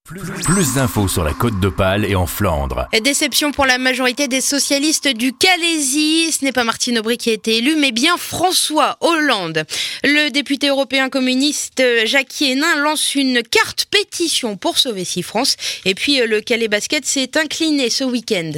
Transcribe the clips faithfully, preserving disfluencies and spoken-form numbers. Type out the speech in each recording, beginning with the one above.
Plus, plus d'infos sur la Côte d'Opale et en Flandre. Déception pour la majorité des socialistes du Calaisis. Ce n'est pas Martine Aubry qui a été élu, mais bien François Hollande. Le député européen communiste Jackie Hénin lance une carte pétition pour sauver SeaFrance. Et puis le Calais Basket s'est incliné ce week-end.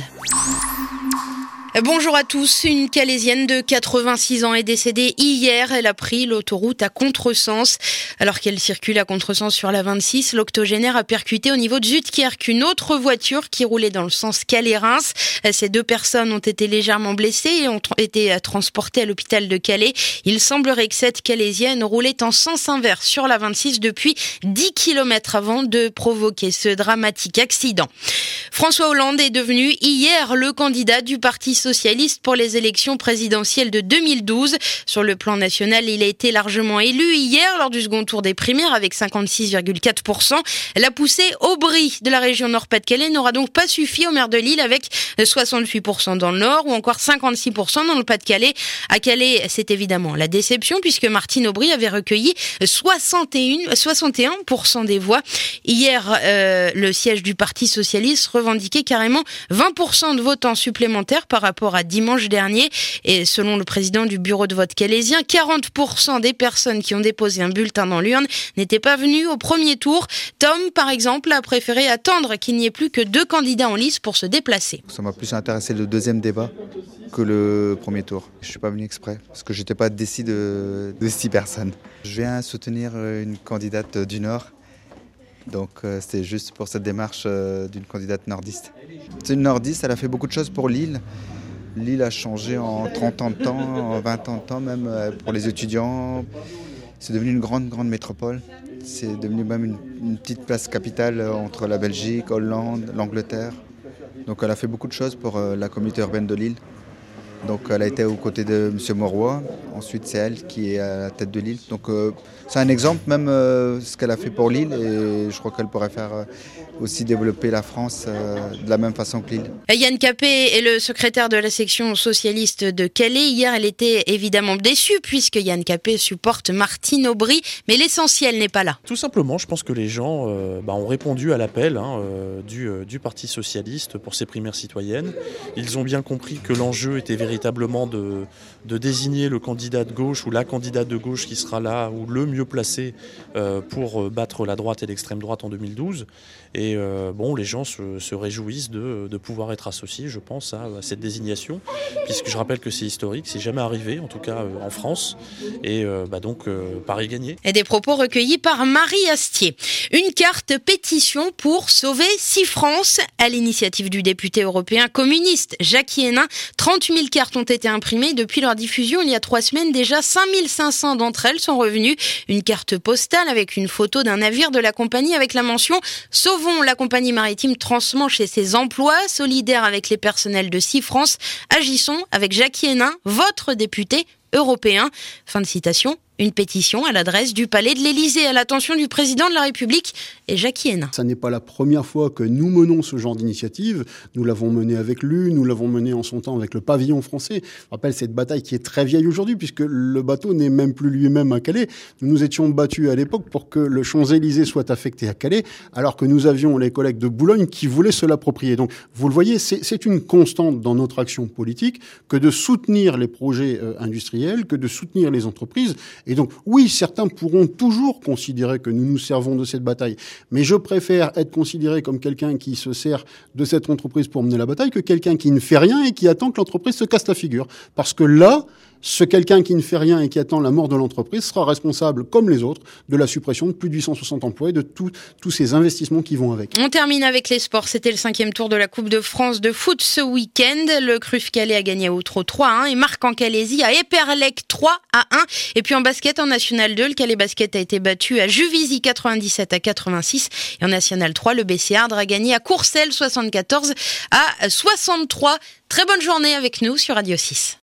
Bonjour à tous. Une Calaisienne de quatre-vingt-six ans est décédée hier. Elle a pris l'autoroute à contresens. Alors qu'elle circule à contresens sur la vingt-six, l'octogénaire a percuté au niveau de Zutkerk une autre voiture qui roulait dans le sens Calais-Reims. Ces deux personnes ont été légèrement blessées et ont été transportées à l'hôpital de Calais. Il semblerait que cette Calaisienne roulait en sens inverse sur la vingt-six depuis dix kilomètres avant de provoquer ce dramatique accident. François Hollande est devenu hier le candidat du Parti socialiste pour les élections présidentielles de deux mille douze. Sur le plan national, il a été largement élu hier lors du second tour des primaires avec cinquante-six virgule quatre pour cent. La poussée Aubry de la région Nord-Pas-de-Calais n'aura donc pas suffi au maire de Lille avec soixante-huit pour cent dans le Nord ou encore cinquante-six pour cent dans le Pas-de-Calais. À Calais, c'est évidemment la déception puisque Martine Aubry avait recueilli soixante et un, soixante et un pour cent des voix. Hier, euh, le siège du Parti socialiste revendiquait carrément vingt pour cent de votants supplémentaires par rapport à dimanche dernier. Et selon le président du bureau de vote calaisien, quarante pour cent des personnes qui ont déposé un bulletin dans l'urne n'étaient pas venues au premier tour. Tom, par exemple, a préféré attendre qu'il n'y ait plus que deux candidats en lice pour se déplacer. Ça m'a plus intéressé le deuxième débat que le premier tour. Je ne suis pas venu exprès parce que je n'étais pas décis de, de six personnes. Je viens soutenir une candidate du Nord. Donc euh, c'était juste pour cette démarche euh, d'une candidate nordiste. C'est une nordiste, elle a fait beaucoup de choses pour Lille. Lille a changé en trente ans de temps, en vingt ans de temps même euh, pour les étudiants. C'est devenu une grande, grande métropole. C'est devenu même une, une petite place capitale entre la Belgique, Hollande, l'Angleterre. Donc elle a fait beaucoup de choses pour euh, la communauté urbaine de Lille. Donc elle a été aux côtés de M. Mauroy, ensuite c'est elle qui est à la tête de Lille. Donc euh, c'est un exemple même euh, ce qu'elle a fait pour Lille et je crois qu'elle pourrait faire euh, aussi développer la France euh, de la même façon que Lille. Yann Capet est le secrétaire de la section socialiste de Calais. Hier, elle était évidemment déçue puisque Yann Capet supporte Martine Aubry, mais l'essentiel n'est pas là. Tout simplement, je pense que les gens euh, bah, ont répondu à l'appel hein, euh, du, euh, du Parti socialiste pour ces primaires citoyennes. Ils ont bien compris que l'enjeu était véritablement de, de désigner le candidat de gauche ou la candidate de gauche qui sera là ou le mieux placé euh, pour battre la droite et l'extrême droite en deux mille douze. Et euh, bon, les gens se, se réjouissent de, de pouvoir être associés, je pense, à, à cette désignation, puisque je rappelle que c'est historique, c'est jamais arrivé, en tout cas euh, en France, et euh, bah donc euh, Paris gagné. Et des propos recueillis par Marie Astier. Une carte pétition pour sauver SeaFrance à l'initiative du député européen communiste Jackie Hénin. trente mille cartes ont été imprimées depuis leur diffusion il y a trois semaines. Déjà cinq mille cinq cents d'entre elles sont revenues. Une carte postale avec une photo d'un navire de la compagnie avec la mention « Sauvons la compagnie maritime Transmanche et ses emplois, solidaires avec les personnels de SeaFrance. Agissons avec Jackie Hénin, votre député européen ». Fin de citation. Une pétition à l'adresse du Palais de l'Élysée à l'attention du président de la République et Jackie Hénin. Ça n'est pas la première fois que nous menons ce genre d'initiative. Nous l'avons mené avec l'U, nous l'avons mené en son temps avec le pavillon français. Je rappelle cette bataille qui est très vieille aujourd'hui puisque le bateau n'est même plus lui-même à Calais. Nous nous étions battus à l'époque pour que le Champs-Élysées soit affecté à Calais alors que nous avions les collègues de Boulogne qui voulaient se l'approprier. Donc vous le voyez, c'est, c'est une constante dans notre action politique que de soutenir les projets euh, industriels, que de soutenir les entreprises. Et donc, oui, certains pourront toujours considérer que nous nous servons de cette bataille. Mais je préfère être considéré comme quelqu'un qui se sert de cette entreprise pour mener la bataille que quelqu'un qui ne fait rien et qui attend que l'entreprise se casse la figure. Parce que là, ce quelqu'un qui ne fait rien et qui attend la mort de l'entreprise sera responsable, comme les autres, de la suppression de plus de huit cent soixante emplois et de tout, tous ces investissements qui vont avec. On termine avec les sports. C'était le cinquième tour de la Coupe de France de foot ce week-end. Le C R U F Calais a gagné à Outreau trois à un et Marc en Calaisis à Eperlec trois à un. Et puis en basket, en National deux, le Calais Basket a été battu à Juvisy quatre-vingt-dix-sept à quatre-vingt-six. Et en National trois, le B C Ardres a gagné à Courcelles soixante-quatorze à soixante-trois. Très bonne journée avec nous sur Radio six.